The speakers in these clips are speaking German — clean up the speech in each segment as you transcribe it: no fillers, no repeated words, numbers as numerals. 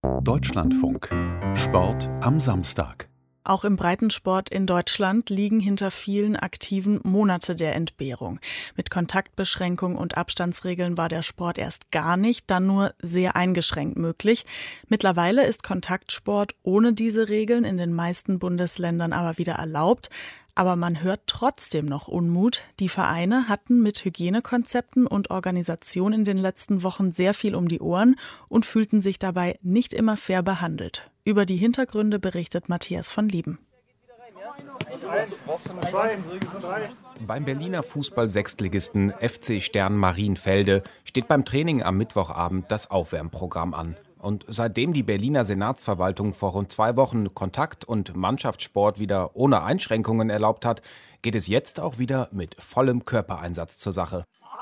Deutschlandfunk. Sport am Samstag. Auch im Breitensport in Deutschland liegen hinter vielen Aktiven Monate der Entbehrung. Mit Kontaktbeschränkung und Abstandsregeln war der Sport erst gar nicht, dann nur sehr eingeschränkt möglich. Mittlerweile ist Kontaktsport ohne diese Regeln in den meisten Bundesländern aber wieder erlaubt. Aber man hört trotzdem noch Unmut. Die Vereine hatten mit Hygienekonzepten und Organisation in den letzten Wochen sehr viel um die Ohren und fühlten sich dabei nicht immer fair behandelt. Über die Hintergründe berichtet Matthias von Lieben. Beim Berliner Fußball-Sechstligisten FC Stern Marienfelde steht beim Training am Mittwochabend das Aufwärmprogramm an. Und seitdem die Berliner Senatsverwaltung vor rund 2 Wochen Kontakt- und Mannschaftssport wieder ohne Einschränkungen erlaubt hat, geht es jetzt auch wieder mit vollem Körpereinsatz zur Sache.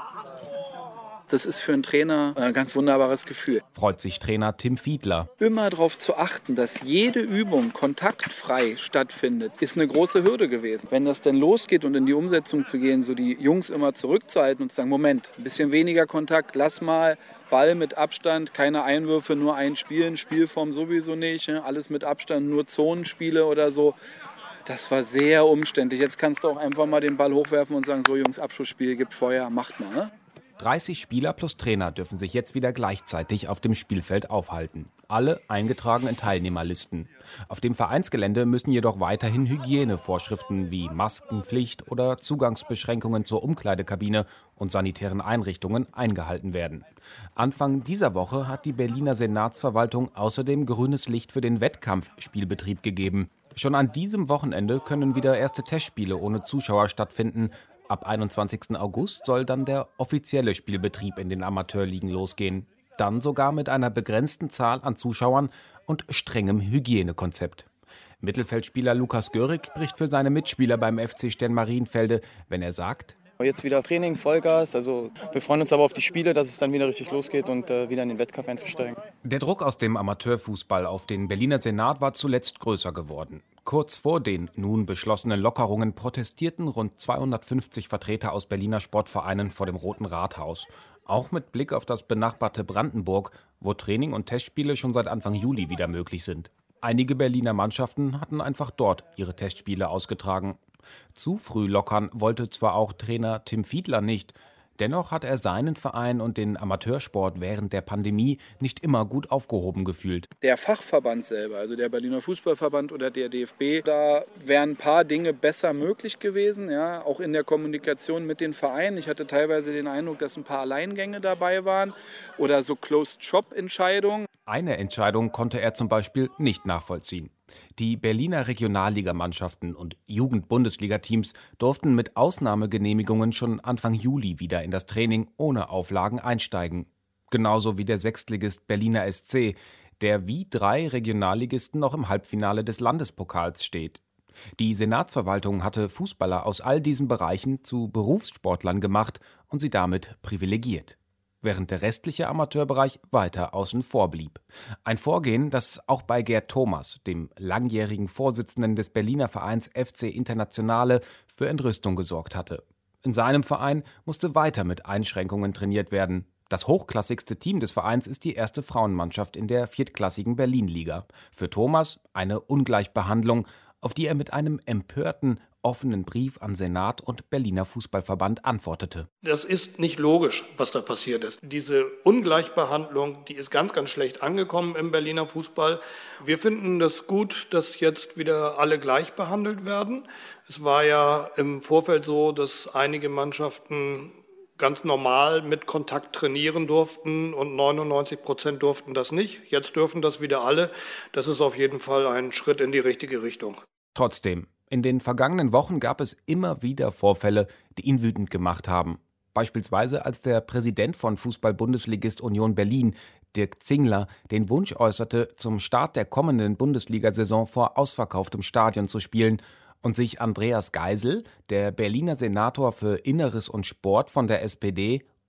Das ist für einen Trainer ein ganz wunderbares Gefühl. Freut sich Trainer Tim Fiedler. Immer darauf zu achten, dass jede Übung kontaktfrei stattfindet, ist eine große Hürde gewesen. Wenn das denn losgeht und in die Umsetzung zu gehen, so die Jungs immer zurückzuhalten und zu sagen, Moment, ein bisschen weniger Kontakt, lass mal, Ball mit Abstand, keine Einwürfe, nur ein Spielen, Spielform sowieso nicht, alles mit Abstand, nur Zonenspiele oder so. Das war sehr umständlich. Jetzt kannst du auch einfach mal den Ball hochwerfen und sagen, so Jungs, Abschlussspiel, gibt Feuer, macht mal. Ne? 30 Spieler plus Trainer dürfen sich jetzt wieder gleichzeitig auf dem Spielfeld aufhalten. Alle eingetragen in Teilnehmerlisten. Auf dem Vereinsgelände müssen jedoch weiterhin Hygienevorschriften wie Maskenpflicht oder Zugangsbeschränkungen zur Umkleidekabine und sanitären Einrichtungen eingehalten werden. Anfang dieser Woche hat die Berliner Senatsverwaltung außerdem grünes Licht für den Wettkampfspielbetrieb gegeben. Schon an diesem Wochenende können wieder erste Testspiele ohne Zuschauer stattfinden. Ab 21. August soll dann der offizielle Spielbetrieb in den Amateurligen losgehen. Dann sogar mit einer begrenzten Zahl an Zuschauern und strengem Hygienekonzept. Mittelfeldspieler Lukas Görig spricht für seine Mitspieler beim FC Stern Marienfelde, wenn er sagt: Jetzt wieder Training, Vollgas. Also wir freuen uns aber auf die Spiele, dass es dann wieder richtig losgeht und wieder in den Wettkampf einzusteigen. Der Druck aus dem Amateurfußball auf den Berliner Senat war zuletzt größer geworden. Kurz vor den nun beschlossenen Lockerungen protestierten rund 250 Vertreter aus Berliner Sportvereinen vor dem Roten Rathaus. Auch mit Blick auf das benachbarte Brandenburg, wo Training und Testspiele schon seit Anfang Juli wieder möglich sind. Einige Berliner Mannschaften hatten einfach dort ihre Testspiele ausgetragen. Zu früh lockern wollte zwar auch Trainer Tim Fiedler nicht, dennoch hat er seinen Verein und den Amateursport während der Pandemie nicht immer gut aufgehoben gefühlt. Der Fachverband selber, also der Berliner Fußballverband oder der DFB, da wären ein paar Dinge besser möglich gewesen, ja, auch in der Kommunikation mit den Vereinen. Ich hatte teilweise den Eindruck, dass ein paar Alleingänge dabei waren oder so Closed-Shop-Entscheidungen. Eine Entscheidung konnte er zum Beispiel nicht nachvollziehen. Die Berliner Regionalligamannschaften und Jugend-Bundesliga-Teams durften mit Ausnahmegenehmigungen schon Anfang Juli wieder in das Training ohne Auflagen einsteigen. Genauso wie der Sechstligist Berliner SC, der wie 3 Regionalligisten noch im Halbfinale des Landespokals steht. Die Senatsverwaltung hatte Fußballer aus all diesen Bereichen zu Berufssportlern gemacht und sie damit privilegiert, während der restliche Amateurbereich weiter außen vor blieb. Ein Vorgehen, das auch bei Gerd Thomas, dem langjährigen Vorsitzenden des Berliner Vereins FC Internationale, für Entrüstung gesorgt hatte. In seinem Verein musste weiter mit Einschränkungen trainiert werden. Das hochklassigste Team des Vereins ist die erste Frauenmannschaft in der viertklassigen Berlin-Liga. Für Thomas eine Ungleichbehandlung, auf die er mit einem empörten, offenen Brief an Senat und Berliner Fußballverband antwortete. Das ist nicht logisch, was da passiert ist. Diese Ungleichbehandlung, die ist ganz, ganz schlecht angekommen im Berliner Fußball. Wir finden das gut, dass jetzt wieder alle gleich behandelt werden. Es war ja im Vorfeld so, dass einige Mannschaften ganz normal mit Kontakt trainieren durften und 99% durften das nicht. Jetzt dürfen das wieder alle. Das ist auf jeden Fall ein Schritt in die richtige Richtung. Trotzdem, in den vergangenen Wochen gab es immer wieder Vorfälle, die ihn wütend gemacht haben. Beispielsweise als der Präsident von Fußball-Bundesligist Union Berlin, Dirk Zingler, den Wunsch äußerte, zum Start der kommenden Bundesliga-Saison vor ausverkauftem Stadion zu spielen und sich Andreas Geisel, der Berliner Senator für Inneres und Sport von der SPD,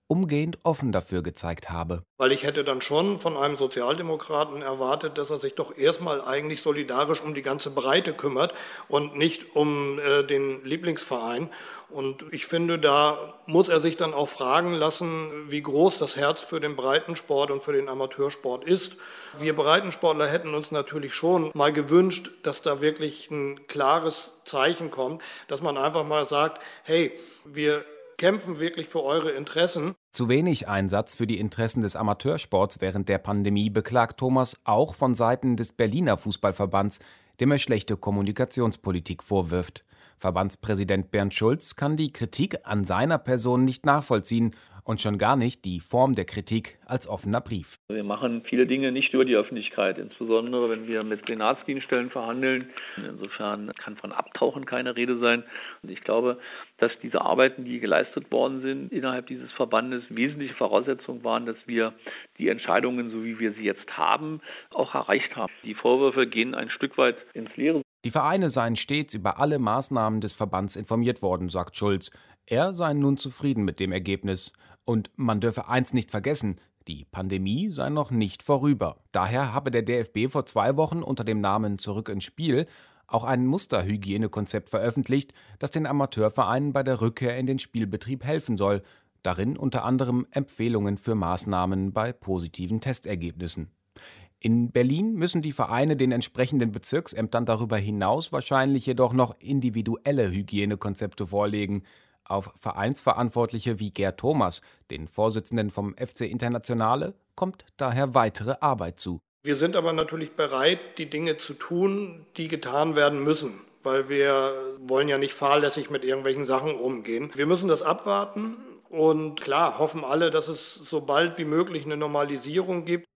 umgehend offen dafür gezeigt habe. Weil ich hätte dann schon von einem Sozialdemokraten erwartet, dass er sich doch erstmal eigentlich solidarisch um die ganze Breite kümmert und nicht um den Lieblingsverein. Und ich finde, da muss er sich dann auch fragen lassen, wie groß das Herz für den Breitensport und für den Amateursport ist. Wir Breitensportler hätten uns natürlich schon mal gewünscht, dass da wirklich ein klares Zeichen kommt, dass man einfach mal sagt, hey, wir kämpfen wirklich für eure Interessen. Zu wenig Einsatz für die Interessen des Amateursports während der Pandemie beklagt Thomas auch von Seiten des Berliner Fußballverbands, dem er schlechte Kommunikationspolitik vorwirft. Verbandspräsident Bernd Schulz kann die Kritik an seiner Person nicht nachvollziehen und schon gar nicht die Form der Kritik als offener Brief. Wir machen viele Dinge nicht über die Öffentlichkeit, insbesondere wenn wir mit Senatsdienststellen verhandeln. Insofern kann von Abtauchen keine Rede sein. Und ich glaube, dass diese Arbeiten, die geleistet worden sind innerhalb dieses Verbandes, wesentliche Voraussetzungen waren, dass wir die Entscheidungen, so wie wir sie jetzt haben, auch erreicht haben. Die Vorwürfe gehen ein Stück weit ins Leere. Die Vereine seien stets über alle Maßnahmen des Verbands informiert worden, sagt Schulz. Er sei nun zufrieden mit dem Ergebnis. Und man dürfe eins nicht vergessen, die Pandemie sei noch nicht vorüber. Daher habe der DFB vor 2 Wochen unter dem Namen Zurück ins Spiel auch ein Musterhygienekonzept veröffentlicht, das den Amateurvereinen bei der Rückkehr in den Spielbetrieb helfen soll. Darin unter anderem Empfehlungen für Maßnahmen bei positiven Testergebnissen. In Berlin müssen die Vereine den entsprechenden Bezirksämtern darüber hinaus wahrscheinlich jedoch noch individuelle Hygienekonzepte vorlegen. Auf Vereinsverantwortliche wie Gerd Thomas, den Vorsitzenden vom FC Internationale, kommt daher weitere Arbeit zu. Wir sind aber natürlich bereit, die Dinge zu tun, die getan werden müssen, weil wir wollen ja nicht fahrlässig mit irgendwelchen Sachen umgehen. Wir müssen das abwarten und klar hoffen alle, dass es so bald wie möglich eine Normalisierung gibt.